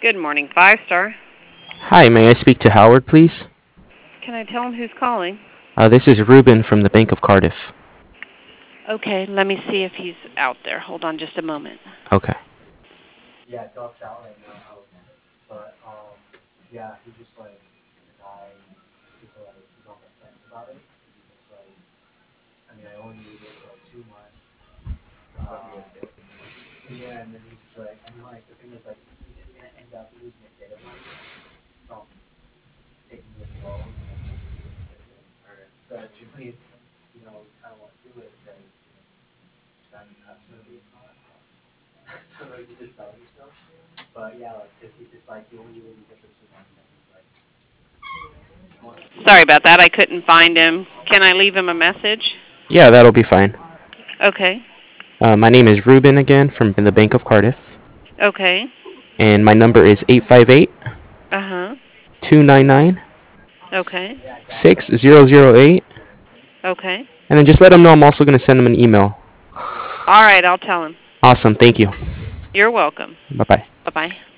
Good morning, Five Star. Hi, may I speak to Howard, please? Can I tell him who's calling? This is Ruben from the Bank of Cardiff. Okay, let me see if he's out there. Hold on just a moment. Okay. Sorry about that. I couldn't find him. Can I leave him a message? Yeah, that'll be fine. Okay. My name is Ruben again from the Bank of Cardiff, Okay. and my number is 858 Uh-huh. 299 Okay. 6008. Okay. And then just let them know I'm also going to send them an email. All right, I'll tell him. Awesome, thank you. You're welcome. Bye bye. Bye-bye.